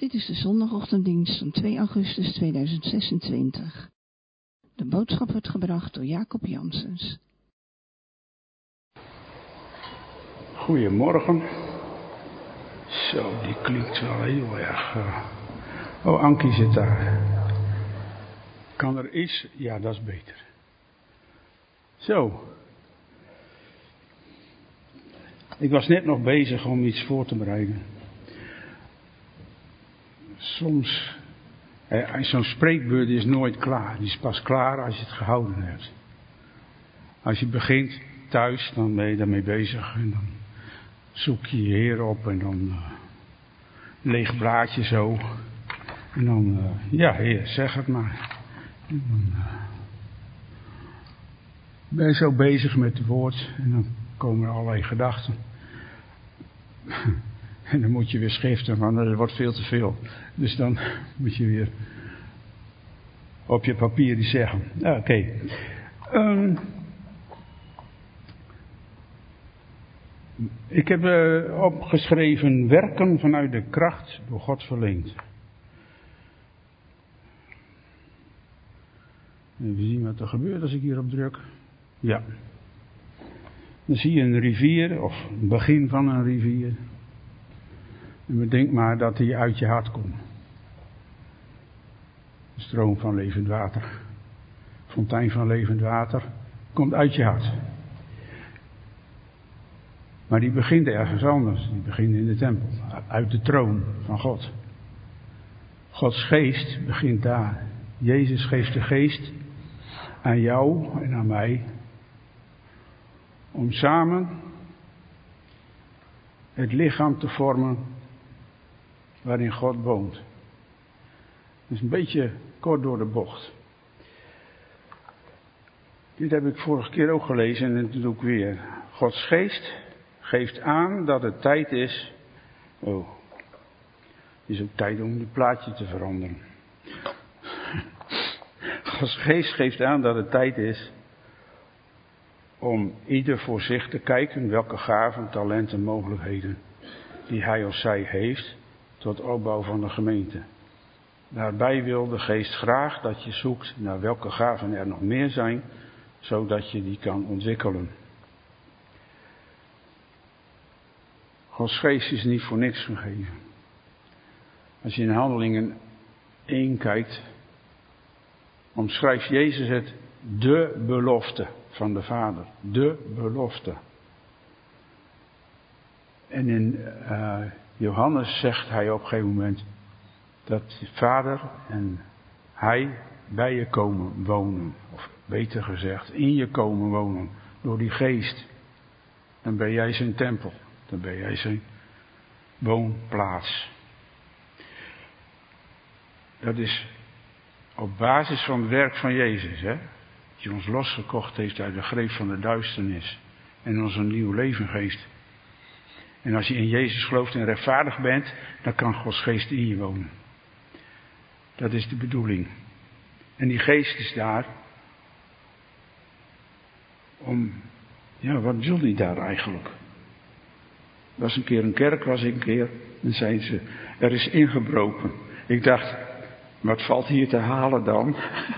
Dit is de zondagochtenddienst van 2 augustus 2026. De boodschap wordt gebracht door Jacob Janssens. Goedemorgen. Zo, die klinkt wel heel erg. Oh, Ankie zit daar. Kan er iets? Ja, dat is beter. Zo. Ik was net nog bezig om iets voor te bereiden. Soms, zo'n spreekbeurt is nooit klaar. Die is pas klaar als je het gehouden hebt. Als je begint thuis, dan ben je daarmee bezig. En dan zoek je je Heer op en dan leeg blaadje zo. En dan, ja Heer, zeg het maar. En dan ben je zo bezig met het woord. En dan komen er allerlei gedachten. En dan moet je weer schriften, want dat wordt veel te veel. Dus dan moet je weer op je papier die zeggen. Oké. Ik heb opgeschreven werken vanuit de kracht door God verleend. Even zien wat er gebeurt als ik hierop druk. Ja. Dan zie je een rivier of het begin van een rivier. En bedenk maar dat die uit je hart komt. De stroom van levend water. Fontein van levend water. Komt uit je hart. Maar die begint ergens anders. Die begint in de tempel. Uit de troon van God. Gods geest begint daar. Jezus geeft de geest aan jou en aan mij. Om samen het lichaam te vormen waarin God woont. Dat is een beetje kort door de bocht. Dit heb ik vorige keer ook gelezen en dat doe ik weer. Gods geest geeft aan dat het tijd is. Oh, het is ook tijd om dit plaatje te veranderen. Gods geest geeft aan dat het tijd is om ieder voor zich te kijken welke gaven, talenten, mogelijkheden die hij of zij heeft tot opbouw van de gemeente. Daarbij wil de geest graag dat je zoekt naar welke gaven er nog meer zijn, zodat je die kan ontwikkelen. Gods geest is niet voor niks gegeven. Als je in Handelingen 1 kijkt, omschrijft Jezus het de belofte van de Vader. De belofte. En in Johannes zegt hij op een gegeven moment dat de Vader en hij bij je komen wonen. Of beter gezegd, in je komen wonen. Door die geest. Dan ben jij zijn tempel. Dan ben jij zijn woonplaats. Dat is op basis van het werk van Jezus, hè. Die ons losgekocht heeft uit de greep van de duisternis. En ons een nieuw leven geeft. En als je in Jezus gelooft en rechtvaardig bent, dan kan Gods geest in je wonen. Dat is de bedoeling. En die geest is daar om, ja, wat wil die daar eigenlijk? Was een keer een kerk, en zeiden ze, er is ingebroken. Ik dacht, wat valt hier te halen dan?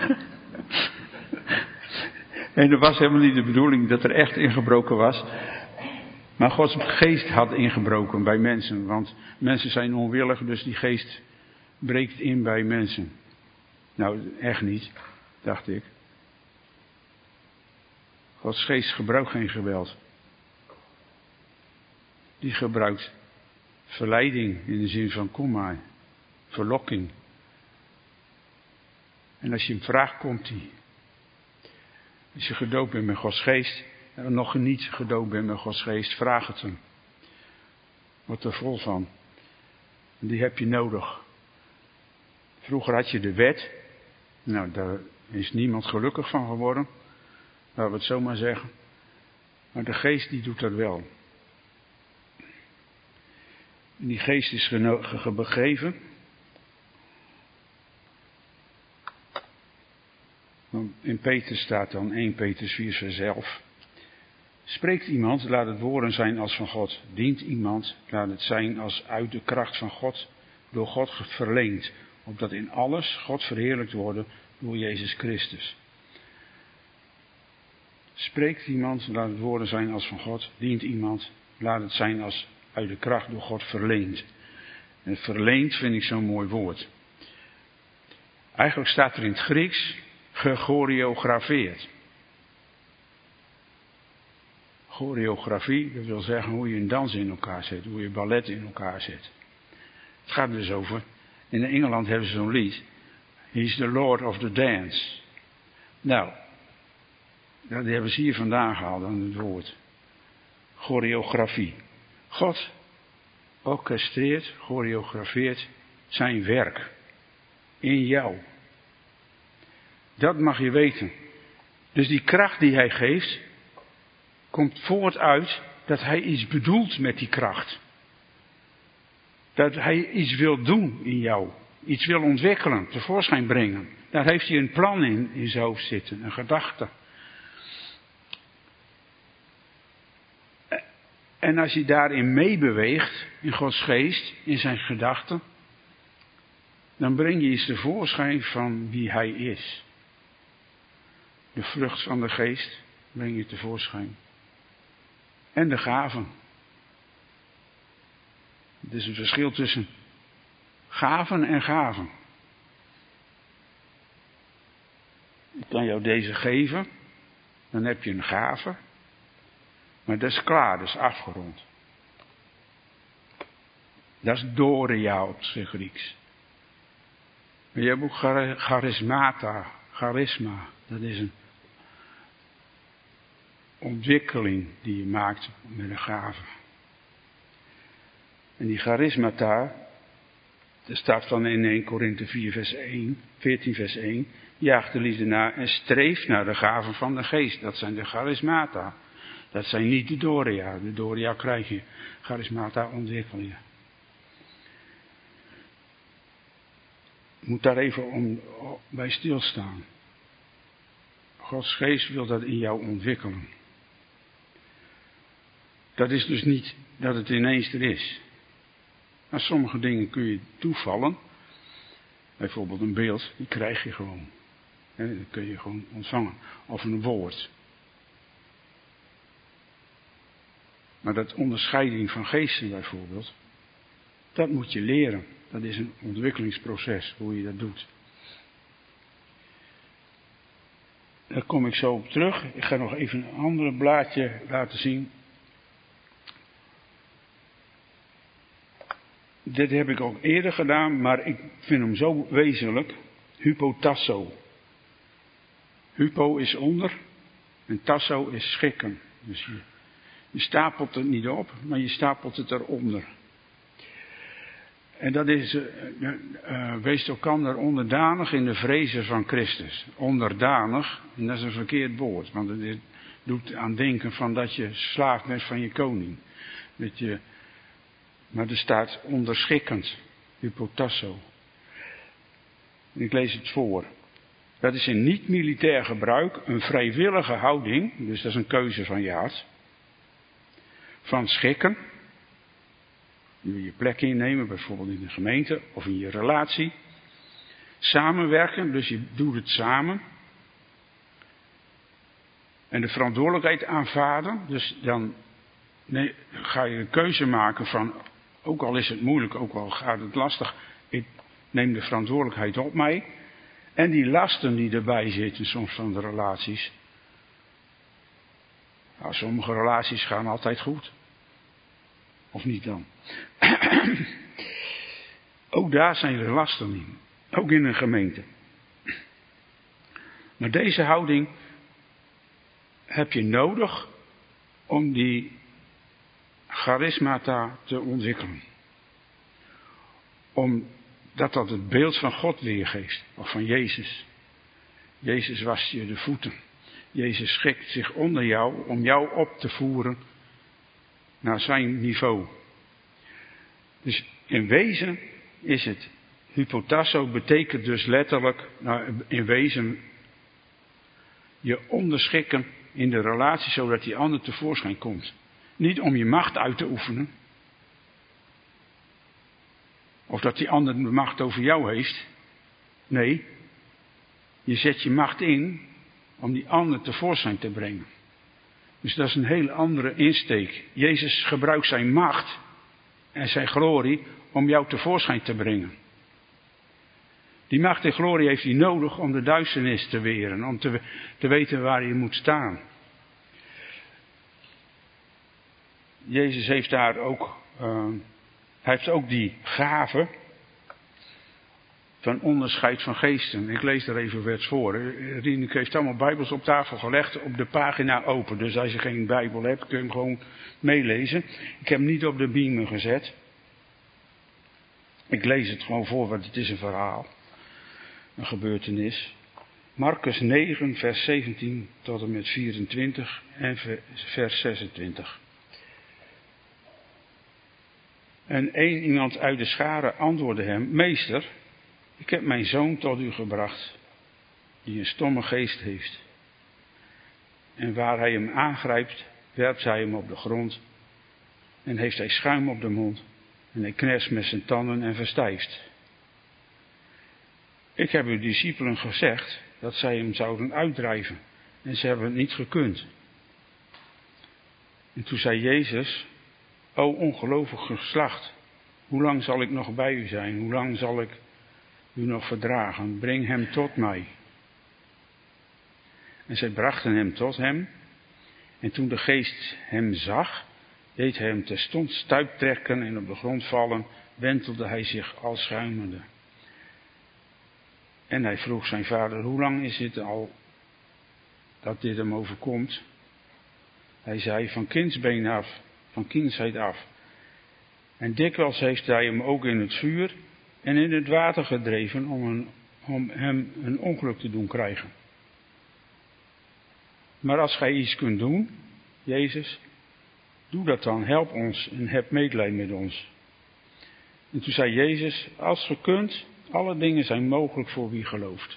En er was helemaal niet de bedoeling dat er echt ingebroken was. Maar Gods geest had ingebroken bij mensen. Want mensen zijn onwillig, dus die geest breekt in bij mensen. Nou, echt niet, dacht ik. Gods geest gebruikt geen geweld. Die gebruikt verleiding in de zin van kom maar. Verlokking. En als je hem vraagt, komt hij. Als je gedoopt bent met Gods geest, en nog niet gedoopt bent met Gods geest, vraag het hem. Word er vol van. En die heb je nodig. Vroeger had je de wet. Nou, daar is niemand gelukkig van geworden. Laten we het zo maar zeggen. Maar de geest die doet dat wel. En die geest is gegeven. In Petrus staat dan 1 Petrus 4 vers 11. Spreekt iemand, laat het woorden zijn als van God. Dient iemand, laat het zijn als uit de kracht van God, door God verleend, opdat in alles God verheerlijkt wordt door Jezus Christus. Spreekt iemand, laat het woorden zijn als van God. Dient iemand, laat het zijn als uit de kracht door God verleend. En verleend vind ik zo'n mooi woord. Eigenlijk staat er in het Grieks gechoreografeerd. Choreografie, dat wil zeggen hoe je een dans in elkaar zet, hoe je ballet in elkaar zet. Het gaat dus over, in Engeland hebben ze zo'n lied, He's the Lord of the Dance. Nou, dat hebben ze hier vandaan gehaald aan het woord. Choreografie. God orchestreert, choreografeert zijn werk in jou. Dat mag je weten. Dus die kracht die hij geeft, komt voort uit dat hij iets bedoelt met die kracht. Dat hij iets wil doen in jou. Iets wil ontwikkelen, tevoorschijn brengen. Daar heeft hij een plan in zijn hoofd zitten, een gedachte. En als je daarin meebeweegt, in Gods geest, in zijn gedachten, dan breng je iets tevoorschijn van wie hij is. De vrucht van de geest breng je tevoorschijn. En de gaven. Het is een verschil tussen gaven en gaven. Ik kan jou deze geven, dan heb je een gave. Maar dat is klaar, dat is afgerond. Dat is doria op zijn Grieks. Maar je hebt ook charisma. Dat is een ontwikkeling die je maakt met een gave. En die charismata, dat staat van in 1 Korinthe 14 vers 1. Jaag de liefde na en streef naar de gaven van de geest. Dat zijn de charismata. Dat zijn niet de doria. De doria krijg je. Charismata ontwikkelingen. Je moet daar even bij stilstaan. Gods geest wil dat in jou ontwikkelen. Dat is dus niet dat het ineens er is. Maar sommige dingen kun je toevallen. Bijvoorbeeld een beeld, die krijg je gewoon. Dat kun je gewoon ontvangen. Of een woord. Maar dat onderscheiding van geesten bijvoorbeeld, dat moet je leren. Dat is een ontwikkelingsproces, hoe je dat doet. Daar kom ik zo op terug. Ik ga nog even een ander blaadje laten zien. Dit heb ik ook eerder gedaan, maar ik vind hem zo wezenlijk. Hypotasso. Hypo is onder en tasso is schikken. Dus je stapelt het niet op, maar je stapelt het eronder. En dat is, wees elkander onderdanig in de vrezen van Christus. Onderdanig, en dat is een verkeerd woord, want het doet aan denken van dat je slaaf bent van je koning. Maar er staat onderschikkend, hypotasso. Ik lees het voor. Dat is in niet-militair gebruik een vrijwillige houding, dus dat is een keuze van je hart, van schikken. Je plek innemen, bijvoorbeeld in de gemeente of in je relatie. Samenwerken, dus je doet het samen. En de verantwoordelijkheid aanvaarden, dus dan ga je een keuze maken van, ook al is het moeilijk, ook al gaat het lastig, ik neem de verantwoordelijkheid op mij. En die lasten die erbij zitten soms van de relaties. Nou, sommige relaties gaan altijd goed. Of niet dan? Ook daar zijn er lasten in. Ook in een gemeente. Maar deze houding heb je nodig om die charismata te ontwikkelen. Omdat dat het beeld van God weergeeft. Of van Jezus. Jezus wast je de voeten. Jezus schikt zich onder jou om jou op te voeren naar zijn niveau. Dus in wezen is het, hypotasso betekent dus letterlijk, in wezen je onderschikken in de relatie zodat die ander tevoorschijn komt. Niet om je macht uit te oefenen. Of dat die ander de macht over jou heeft. Nee, je zet je macht in om die ander tevoorschijn te brengen. Dus dat is een hele andere insteek. Jezus gebruikt zijn macht en zijn glorie om jou tevoorschijn te brengen. Die macht en glorie heeft hij nodig om de duisternis te weren, om te weten waar je moet staan. Jezus heeft daar ook, hij heeft ook die gave van onderscheid van geesten. Ik lees er even vers voor. Rieneke heeft allemaal Bijbels op tafel gelegd, op de pagina open. Dus als je geen Bijbel hebt, kun je hem gewoon meelezen. Ik heb hem niet op de beamer gezet. Ik lees het gewoon voor, want het is een verhaal. Een gebeurtenis. Marcus 9, vers 17 tot en met 24 en vers 26. En één iemand uit de schare antwoordde hem: Meester, ik heb mijn zoon tot u gebracht, die een stomme geest heeft. En waar hij hem aangrijpt, werpt hij hem op de grond en heeft hij schuim op de mond en hij knerst met zijn tanden en verstijft. Ik heb uw discipelen gezegd dat zij hem zouden uitdrijven en ze hebben het niet gekund. En toen zei Jezus: O ongelovig geslacht, hoe lang zal ik nog bij u zijn? Hoe lang zal ik u nog verdragen? Breng hem tot mij. En zij brachten hem tot hem. En toen de geest hem zag, deed hij hem terstond stuiptrekken en op de grond vallen, wentelde hij zich al schuimende. En hij vroeg zijn vader: hoe lang is het al dat dit hem overkomt? Hij zei: van kindsbeen af, van kindsheid af. En dikwijls heeft hij hem ook in het vuur en in het water gedreven om hem een ongeluk te doen krijgen. Maar als gij iets kunt doen, Jezus, doe dat dan, help ons en heb medelijden met ons. En toen zei Jezus: als ge kunt, alle dingen zijn mogelijk voor wie gelooft.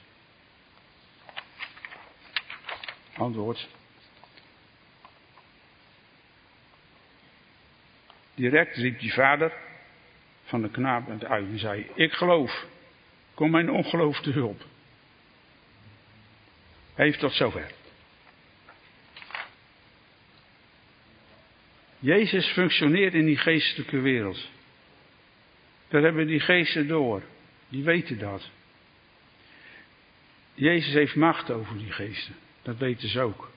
Antwoord. Direct riep die vader van de knaap uit en zei: ik geloof, kom mijn ongeloof te hulp. Hij heeft tot zover. Jezus functioneert in die geestelijke wereld. Daar hebben die geesten door. Die weten dat. Jezus heeft macht over die geesten. Dat weten ze ook.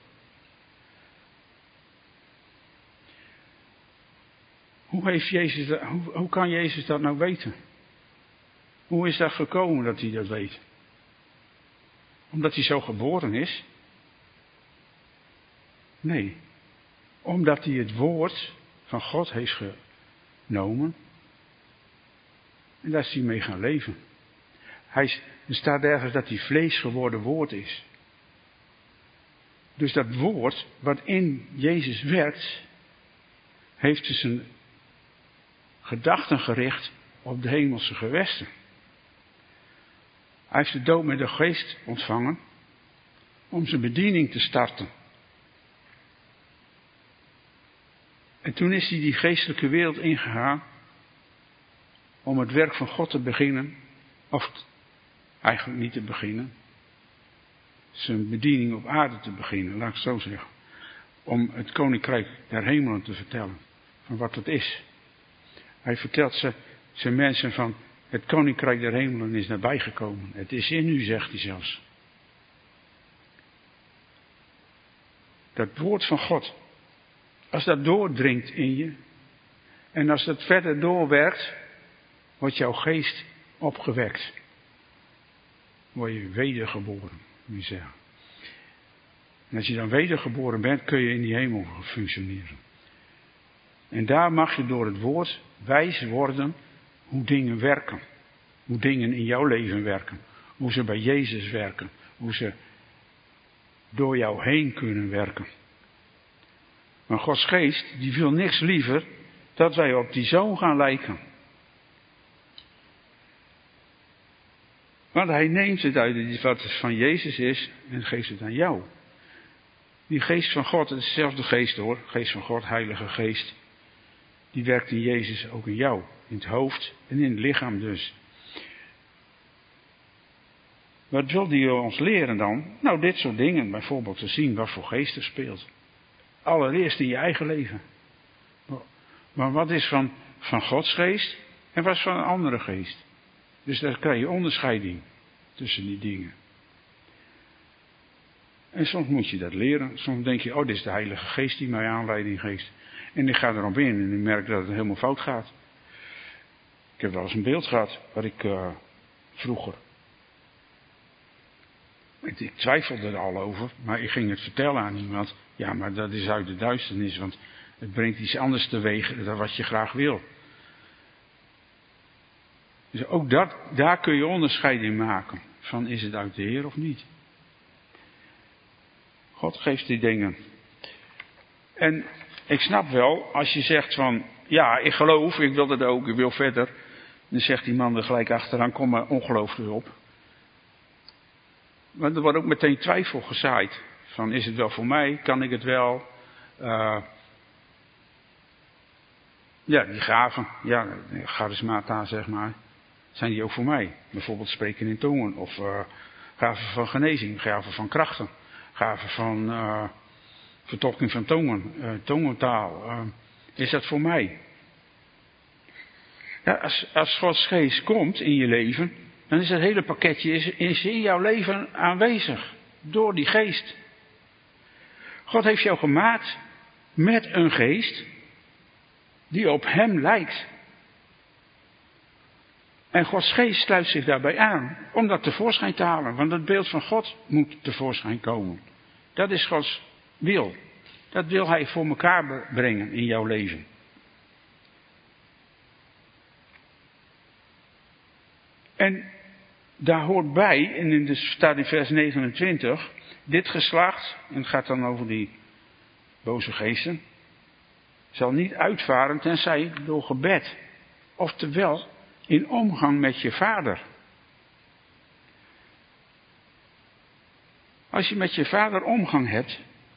Hoe kan Jezus dat nou weten? Hoe is dat gekomen dat hij dat weet? Omdat hij zo geboren is? Nee. Omdat hij het woord van God heeft genomen. En daar is hij mee gaan leven. Er staat ergens dat hij vlees geworden woord is. Dus dat woord wat in Jezus werkt, heeft dus een gedachten gericht op de hemelse gewesten. Hij heeft de doop met de geest ontvangen om zijn bediening te starten. En toen is hij die geestelijke wereld ingegaan om het werk van God te beginnen, of eigenlijk niet te beginnen, zijn bediening op aarde te beginnen, laat ik het zo zeggen. Om het koninkrijk der hemelen te vertellen, van wat het is. Hij vertelt zijn mensen van: het koninkrijk der hemelen is nabijgekomen. Het is in u, zegt hij zelfs. Dat woord van God, als dat doordringt in je, en als dat verder doorwerkt, wordt jouw geest opgewekt. Word je wedergeboren, moet je zeggen. En als je dan wedergeboren bent, kun je in die hemel functioneren. En daar mag je door het woord wijs worden hoe dingen werken. Hoe dingen in jouw leven werken. Hoe ze bij Jezus werken. Hoe ze door jou heen kunnen werken. Maar Gods geest, die wil niks liever dat wij op die zoon gaan lijken. Want hij neemt het uit wat het van Jezus is en geeft het aan jou. Die geest van God, het is dezelfde geest hoor. Geest van God, Heilige Geest. die werkt in Jezus ook in jou. In het hoofd en in het lichaam dus. Wat wil die ons leren dan? Nou, dit soort dingen. Bijvoorbeeld te zien wat voor geest er speelt. Allereerst in je eigen leven. Maar wat is van Gods geest en wat is van een andere geest? Dus daar krijg je onderscheiding tussen die dingen. En soms moet je dat leren. Soms denk je, dit is de Heilige Geest die mij aanleiding geeft. En ik ga erop in en ik merk dat het helemaal fout gaat. Ik heb wel eens een beeld gehad, wat ik vroeger. Ik twijfelde er al over, maar ik ging het vertellen aan iemand. Ja, maar dat is uit de duisternis, want het brengt iets anders teweeg dan wat je graag wil. Dus ook daar kun je onderscheid in maken. Van is het uit de Heer of niet? God geeft die dingen. En ik snap wel, als je zegt van, ja, ik geloof, ik wil dat ook, ik wil verder. Dan zegt die man er gelijk achteraan, kom maar ongeloof erop. Maar er wordt ook meteen twijfel gezaaid. Van, is het wel voor mij? Kan ik het wel? Ja, die gaven, charismata zeg maar, zijn die ook voor mij? Bijvoorbeeld spreken in tongen, of gaven van genezing, gaven van krachten, gaven van vertolking van tongen, tongentaal. Is dat voor mij? Ja, als Gods geest komt in je leven, dan is het hele pakketje is in jouw leven aanwezig. Door die geest. God heeft jou gemaakt met een geest die op hem lijkt. En Gods geest sluit zich daarbij aan om dat tevoorschijn te halen. Want het beeld van God moet tevoorschijn komen. Dat is Gods wil. Dat wil hij voor elkaar brengen in jouw leven. En daar hoort bij, en het staat in vers 29, dit geslacht, en het gaat dan over die boze geesten, zal niet uitvaren tenzij door gebed. Oftewel, in omgang met je vader. Als je met je vader omgang hebt,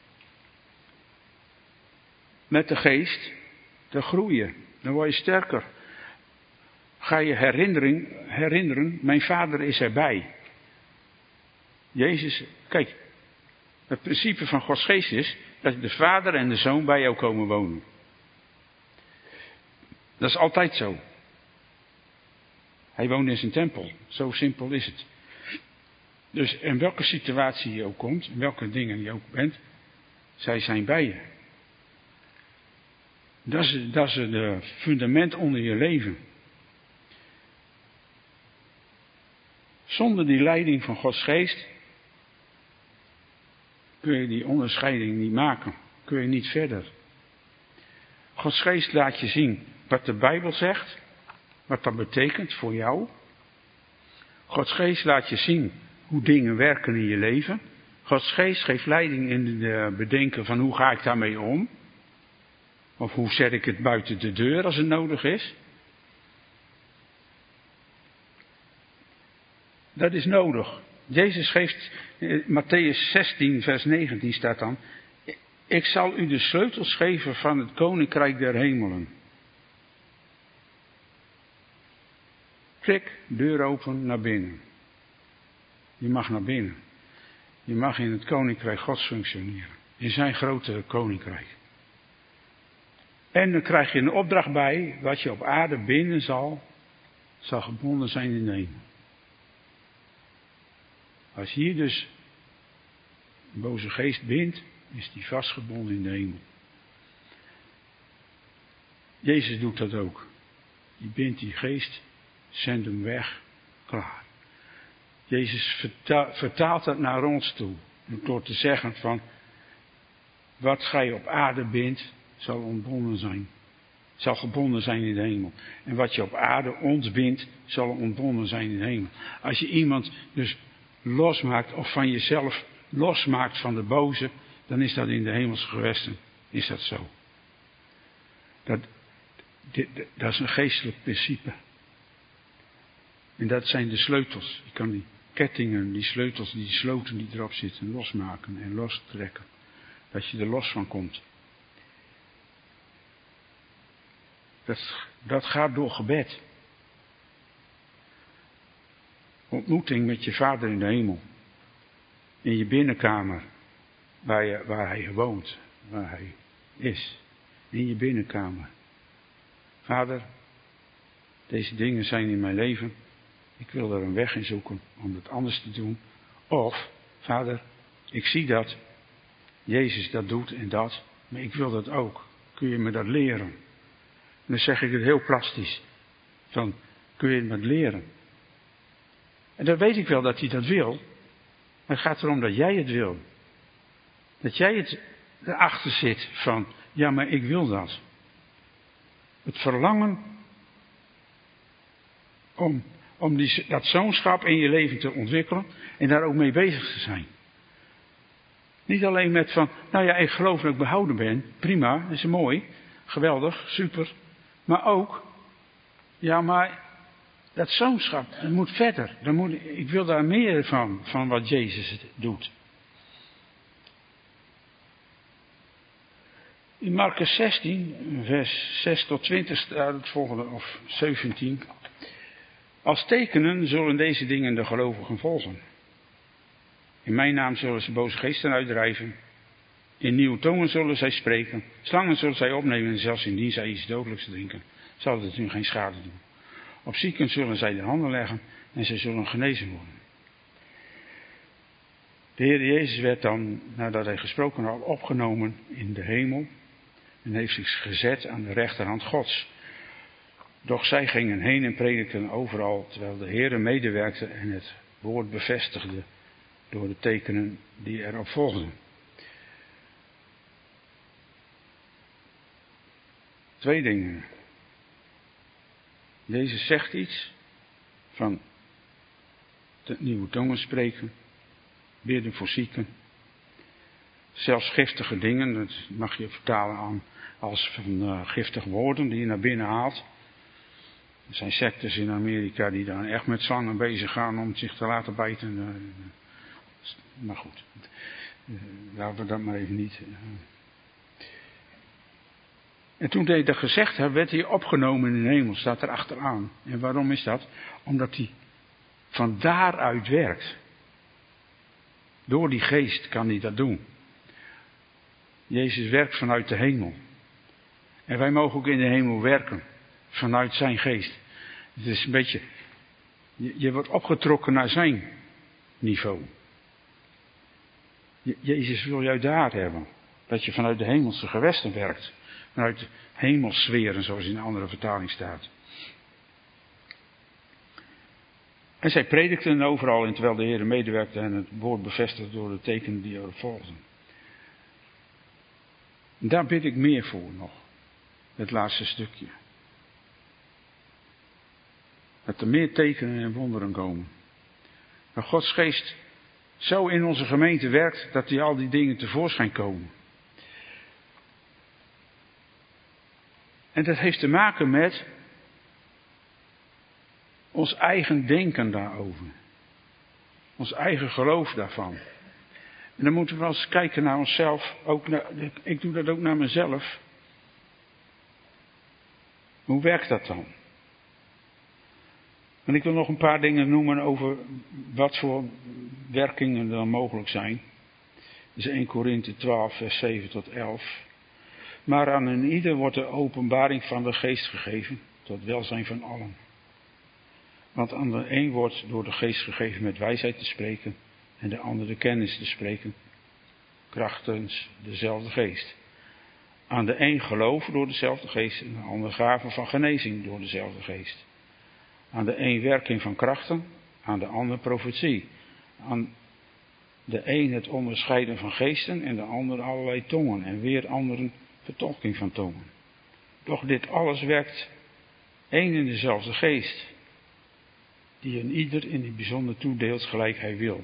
met de geest, dan groei je, dan word je sterker. Ga je herinneren, mijn vader is erbij. Jezus, kijk, het principe van Gods geest is dat de vader en de zoon bij jou komen wonen. Dat is altijd zo. Hij woont in zijn tempel, zo simpel is het. Dus in welke situatie je ook komt, in welke dingen je ook bent, zij zijn bij je. Dat is het fundament onder je leven. Zonder die leiding van Gods geest kun je die onderscheiding niet maken. Kun je niet verder. Gods geest laat je zien wat de Bijbel zegt. Wat dat betekent voor jou. Gods geest laat je zien hoe dingen werken in je leven. Gods geest geeft leiding in het bedenken van hoe ga ik daarmee om. Of hoe zet ik het buiten de deur als het nodig is. Dat is nodig. Jezus geeft, Mattheüs 16 vers 19 staat dan. Ik zal u de sleutels geven van het koninkrijk der hemelen. Klik, deur open, naar binnen. Je mag naar binnen. Je mag in het koninkrijk Gods functioneren. In zijn grote koninkrijk. En dan krijg je een opdracht bij, wat je op aarde binden zal gebonden zijn in de hemel. Als je hier dus een boze geest bindt, is die vastgebonden in de hemel. Jezus doet dat ook. Die bindt die geest, zendt hem weg, klaar. Jezus vertaalt dat naar ons toe. Door te zeggen van, wat gij op aarde bindt, zal ontbonden zijn. Zal gebonden zijn in de hemel. En wat je op aarde ons bindt, zal ontbonden zijn in de hemel. Als je iemand dus losmaakt of van jezelf losmaakt van de boze, dan is dat in de hemelse gewesten. Is dat zo. Dat is een geestelijk principe. En dat zijn de sleutels. Je kan die kettingen, die sleutels, die sloten die erop zitten, losmaken en lostrekken. Dat je er los van komt. Dat gaat door gebed. Ontmoeting met je Vader in de hemel. In je binnenkamer. Waar hij woont. Waar hij is. In je binnenkamer. Vader, deze dingen zijn in mijn leven. Ik wil er een weg in zoeken om het anders te doen. Of, Vader, ik zie dat Jezus dat doet en dat. Maar ik wil dat ook. Kun je me dat leren? En dan zeg ik het heel plastisch. Van, kun je me dat leren? En dan weet ik wel dat hij dat wil. Maar het gaat erom dat jij het wil. Dat jij het erachter zit van, ja, maar ik wil dat. Het verlangen om dat zoonschap in je leven te ontwikkelen en daar ook mee bezig te zijn. Niet alleen met van, nou ja, ik geloof dat ik behouden ben. Prima, dat is mooi. Geweldig, super. Maar ook, ja, maar dat zoonschap, dat moet verder. Ik wil daar meer van wat Jezus doet. In Markus 16, vers 6 tot 20 staat het volgende, of 17. Als tekenen zullen deze dingen de gelovigen volgen. In mijn naam zullen ze boze geesten uitdrijven. In nieuwe tongen zullen zij spreken. Slangen zullen zij opnemen en zelfs indien zij iets dodelijks drinken, zal het hun geen schade doen. Op zieken zullen zij de handen leggen en zij zullen genezen worden. De Heer Jezus werd dan, nadat hij gesproken had, opgenomen in de hemel en heeft zich gezet aan de rechterhand Gods. Doch zij gingen heen en predikten overal, terwijl de Heer medewerkte en het woord bevestigde door de tekenen die erop volgden. 2 dingen. Jezus zegt iets van de nieuwe tongen spreken, bidden voor zieken. Zelfs giftige dingen, dat mag je vertalen aan als van giftige woorden die je naar binnen haalt. Er zijn sectes in Amerika die dan echt met slangen bezig gaan om zich te laten bijten. Maar goed, laten we dat maar even niet. En toen hij dat gezegd had, werd hij opgenomen in de hemel, staat er achteraan. En waarom is dat? Omdat hij van daaruit werkt. Door die geest kan hij dat doen. Jezus werkt vanuit de hemel. En wij mogen ook in de hemel werken. Vanuit zijn geest. Het is een beetje, je wordt opgetrokken naar zijn niveau. Jezus wil jou daar hebben. Dat je vanuit de hemelse gewesten werkt. Vanuit de hemelsferen, zoals in een andere vertaling staat. En zij predikten overal, en terwijl de Heer medewerkte en het woord bevestigde door de tekenen die erop volgden. En daar bid ik meer voor nog. Het laatste stukje. Dat er meer tekenen en wonderen komen. Dat Gods geest zo in onze gemeente werkt, dat die al die dingen tevoorschijn komen. En dat heeft te maken met ons eigen denken daarover. Ons eigen geloof daarvan. En dan moeten we wel eens kijken naar onszelf. Ik doe dat ook naar mezelf. Hoe werkt dat dan? En ik wil nog een paar dingen noemen over wat voor werkingen er dan mogelijk zijn. Dat is 1 Korinthe 12 vers 7 tot 11. Maar aan een ieder wordt de openbaring van de geest gegeven, tot welzijn van allen. Want aan de een wordt door de geest gegeven met wijsheid te spreken, en de ander de kennis te spreken, krachtens dezelfde geest. Aan de een geloof door dezelfde geest, en de ander gaven van genezing door dezelfde geest. Aan de een werking van krachten, aan de ander profetie. Aan de een het onderscheiden van geesten, en de ander allerlei tongen, en weer anderen vertolking van tongen. Doch dit alles werkt één en dezelfde geest, die een ieder in het bijzonder toedeelt gelijk hij wil.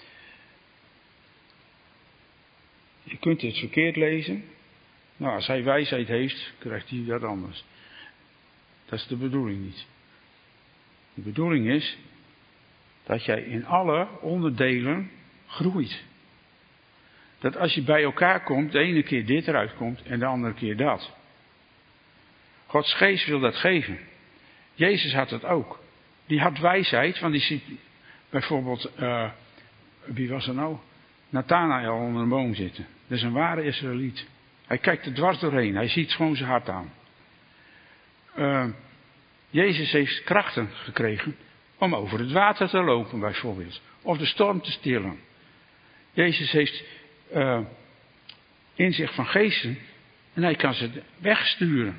Je kunt het verkeerd lezen. Nou, als hij wijsheid heeft, krijgt hij dat anders. Dat is de bedoeling niet. De bedoeling is dat jij in alle onderdelen groeit. Dat als je bij elkaar komt, de ene keer dit eruit komt en de andere keer dat. Gods geest wil dat geven. Jezus had het ook. Die had wijsheid, want die ziet bijvoorbeeld, wie was er nou? Nathanael onder een boom zitten. Dat is een ware Israëliet. Hij kijkt er dwars doorheen, hij ziet gewoon zijn hart aan. Jezus heeft krachten gekregen om over het water te lopen bijvoorbeeld. Of de storm te stillen. Jezus heeft inzicht van geesten en hij kan ze wegsturen.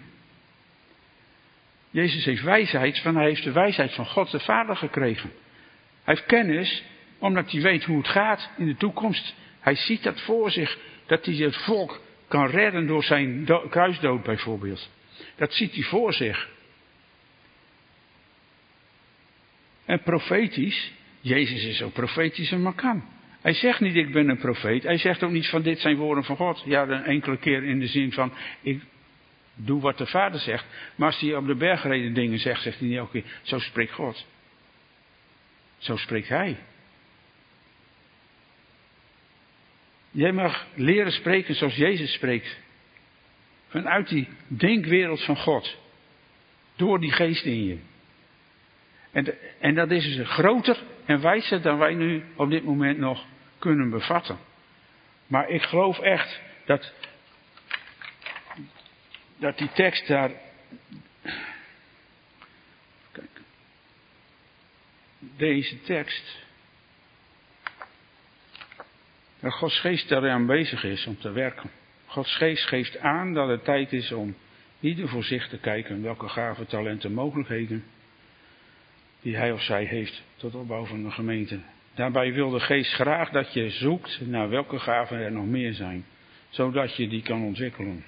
Jezus heeft wijsheid, want hij heeft de wijsheid van God de Vader gekregen. Hij heeft kennis, omdat hij weet hoe het gaat in de toekomst. Hij ziet dat voor zich, dat hij het volk kan redden door zijn kruisdood bijvoorbeeld. Dat ziet hij voor zich. En profetisch, Jezus is zo profetisch als maar kan. Hij zegt niet, ik ben een profeet. Hij zegt ook niet van, dit zijn woorden van God. Ja, een enkele keer in de zin van, ik doe wat de Vader zegt. Maar als hij op de bergreden dingen zegt, zegt hij niet elke keer, zo spreekt God. Zo spreekt hij. Jij mag leren spreken zoals Jezus spreekt. Vanuit die denkwereld van God. Door die geest in je. En dat is dus groter en wijzer dan wij nu op dit moment nog kunnen bevatten. Maar ik geloof echt dat die tekst daar. Kijk. Deze tekst. Dat Gods geest daaraan bezig is om te werken. Gods geest geeft aan dat het tijd is om ieder voor zich te kijken welke gaven, talenten, mogelijkheden die hij of zij heeft tot opbouw van de gemeente. Daarbij wil de geest graag dat je zoekt naar welke gaven er nog meer zijn, zodat je die kan ontwikkelen.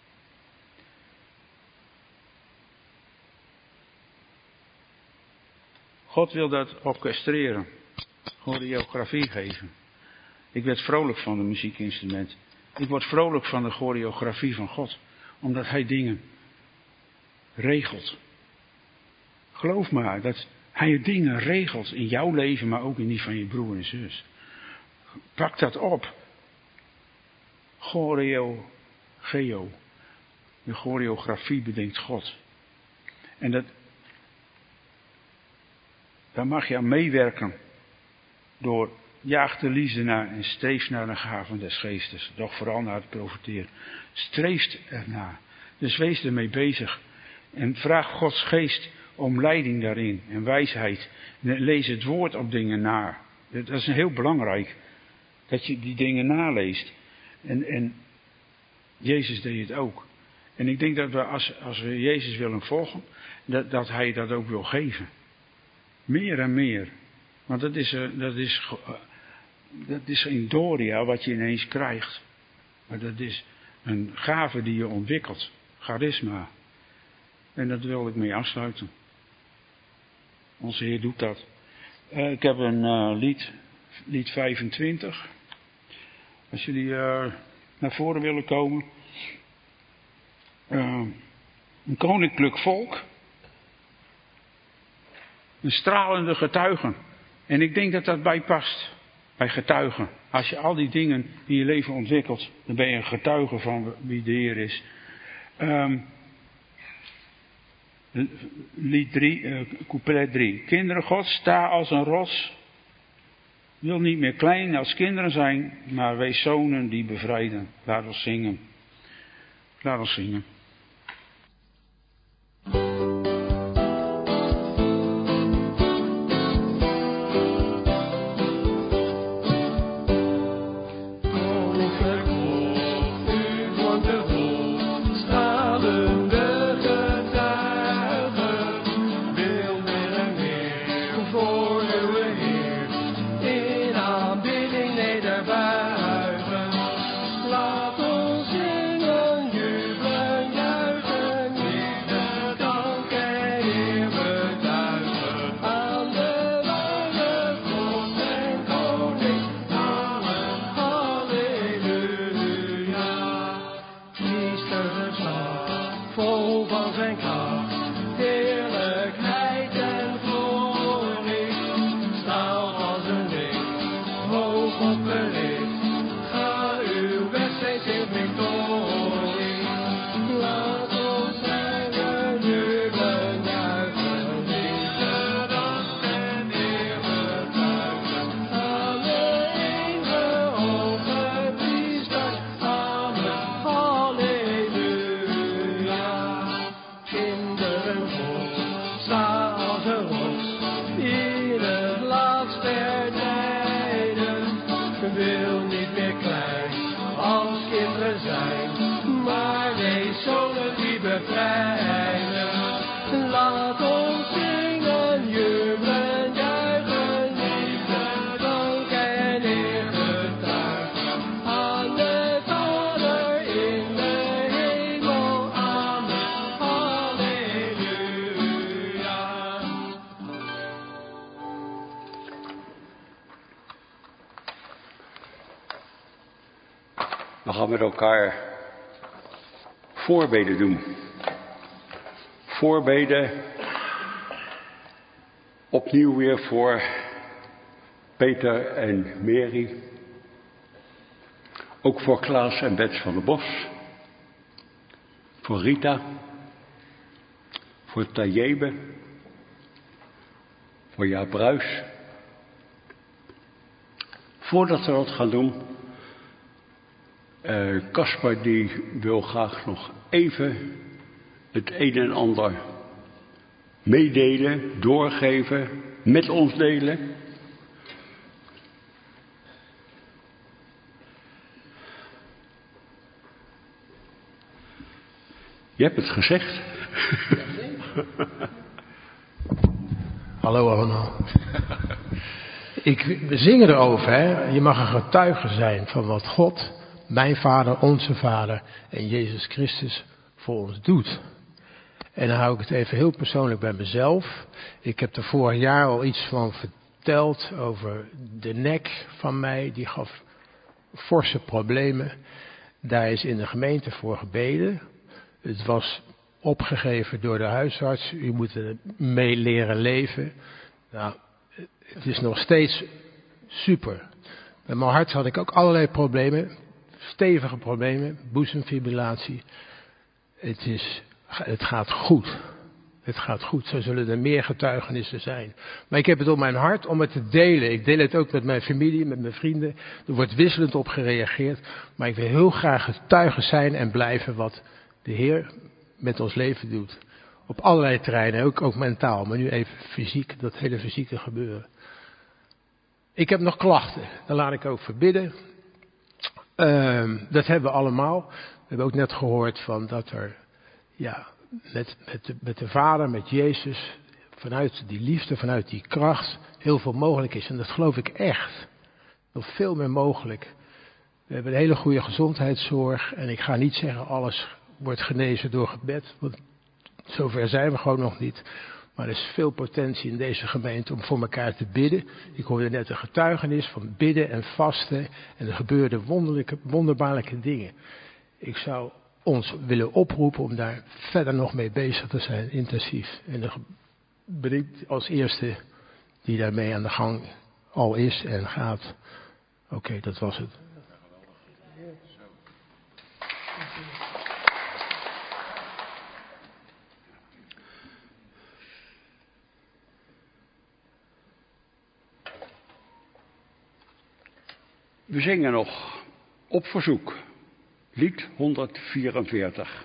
God wil dat orchestreren, choreografie geven. Ik werd vrolijk van de muziekinstrument. Ik word vrolijk van de choreografie van God, omdat hij dingen regelt. Geloof maar dat hij dingen regelt in jouw leven, maar ook in die van je broer en zus. Pak dat op. De choreografie bedenkt God. En daar mag je aan meewerken. Door jaag de liefde naar en streef naar de gaven des geestes. Doch vooral naar het profiteren. Streef ernaar. Dus wees ermee bezig. En vraag Gods geest om leiding daarin en wijsheid. Lees het woord op dingen na. Dat is heel belangrijk. Dat je die dingen naleest. En Jezus deed het ook. En ik denk dat we als we Jezus willen volgen, dat hij dat ook wil geven. Meer en meer. Want dat is geen doria wat je ineens krijgt. Maar dat is een gave die je ontwikkelt. Charisma. En dat wil ik mee afsluiten. Onze Heer doet dat. Ik heb een lied 25. Als jullie naar voren willen komen. Een koninklijk volk. Een stralende getuigen. En ik denk dat dat bij past. Bij getuigen. Als je al die dingen in je leven ontwikkelt. Dan ben je een getuige van wie de Heer is. Lied 3, couplet 3. Kinderen Gods, sta als een rots. Wil niet meer klein als kinderen zijn. Maar wees zonen die bevrijden. Laat ons zingen. Laat ons zingen. Laat ons zingen, jubelen. zijn, maar wees zonen die bevrijden. Laat ons zingen, jubelen, juichen, liefde, dank en eer getuigen aan de Vader in de hemel. Amen. Halleluja. We gaan met elkaar voorbeden doen. Voorbeden opnieuw weer voor Peter en Mary. Ook voor Klaas en Bets van der Bos. Voor Rita. Voor Tajebe. Voor Jaap Bruis. Voordat we dat gaan doen, Caspar die wil graag nog even het een en ander meedelen, doorgeven, met ons delen. Je hebt het gezegd. Hallo allemaal. We zingen erover, hè. Je mag een getuige zijn van wat God, mijn Vader, onze Vader en Jezus Christus voor ons doet. En dan hou ik het even heel persoonlijk bij mezelf. Ik heb er vorig jaar al iets van verteld over de nek van mij. Die gaf forse problemen. Daar is in de gemeente voor gebeden. Het was opgegeven door de huisarts. U moet er mee leren leven. Nou, het is nog steeds super. Met mijn hart had ik ook allerlei problemen. Stevige problemen. Boezemfibrillatie. Het gaat goed. Het gaat goed. Zo zullen er meer getuigenissen zijn. Maar ik heb het op mijn hart om het te delen. Ik deel het ook met mijn familie, met mijn vrienden. Er wordt wisselend op gereageerd. Maar ik wil heel graag getuige zijn en blijven wat de Heer met ons leven doet. Op allerlei terreinen, ook mentaal. Maar nu even fysiek, dat hele fysieke gebeuren. Ik heb nog klachten. Dan laat ik ook verbidden. Dat hebben we allemaal. We hebben ook net gehoord van dat er, ja, met de Vader, met Jezus, vanuit die liefde, vanuit die kracht, heel veel mogelijk is. En dat geloof ik echt. Nog veel meer mogelijk. We hebben een hele goede gezondheidszorg. En ik ga niet zeggen alles wordt genezen door gebed. Want zover zijn we gewoon nog niet. Maar er is veel potentie in deze gemeente om voor elkaar te bidden. Ik hoorde net een getuigenis van bidden en vasten. En er gebeurden wonderbaarlijke dingen. Ik zou ons willen oproepen om daar verder nog mee bezig te zijn, intensief. En dan ben ik als eerste die daarmee aan de gang al is en gaat. Oké, dat was het. We zingen nog op verzoek, lied 144.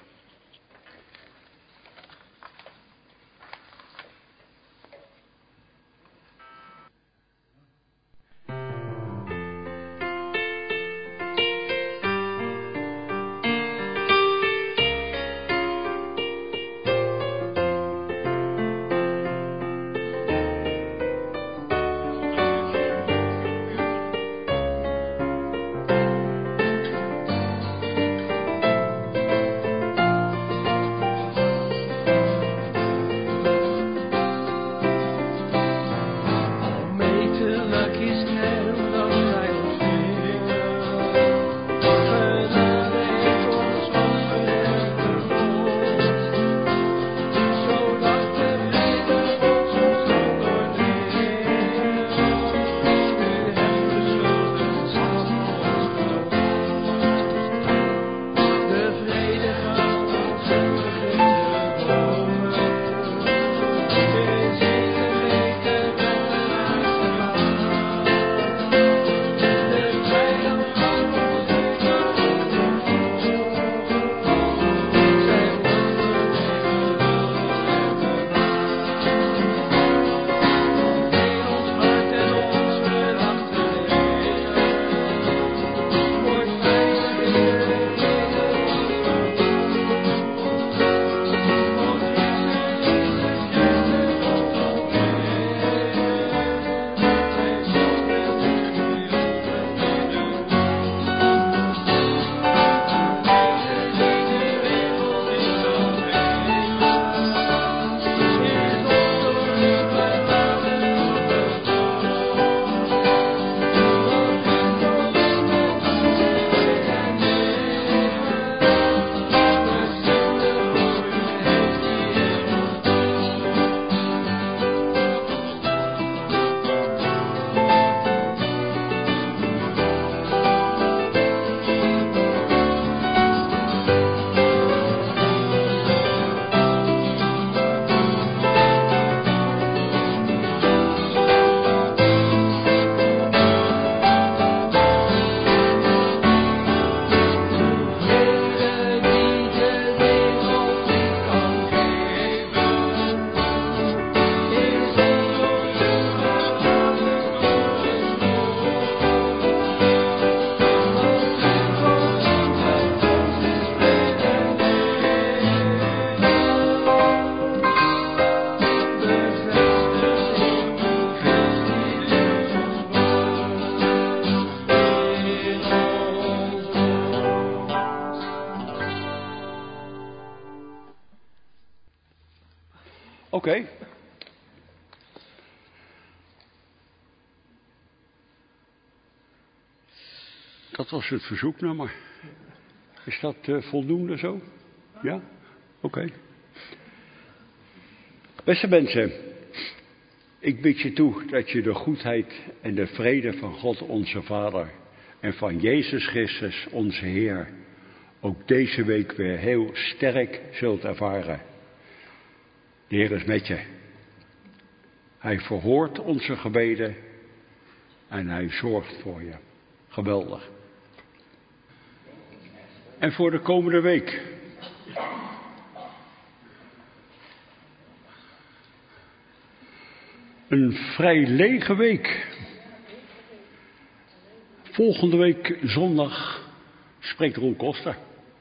Oké. Dat was het verzoeknummer. Is dat voldoende zo? Ja? Oké. Beste mensen, ik bid je toe dat je de goedheid en de vrede van God onze Vader en van Jezus Christus onze Heer ook deze week weer heel sterk zult ervaren. De Heer is met je. Hij verhoort onze gebeden en hij zorgt voor je. Geweldig. En voor de komende week. Een vrij lege week. Volgende week zondag spreekt Roel Koster.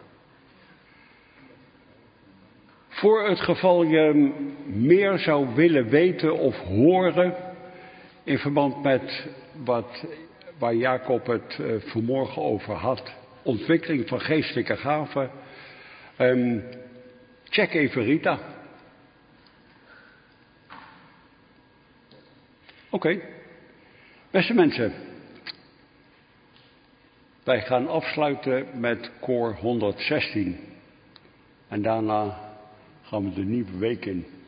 Voor het geval je meer zou willen weten of horen in verband met waar Jacob het vanmorgen over had, ontwikkeling van geestelijke gaven, check even Rita. Oké. Beste mensen, wij gaan afsluiten met koor 116 en daarna gaan we de nieuwe week in.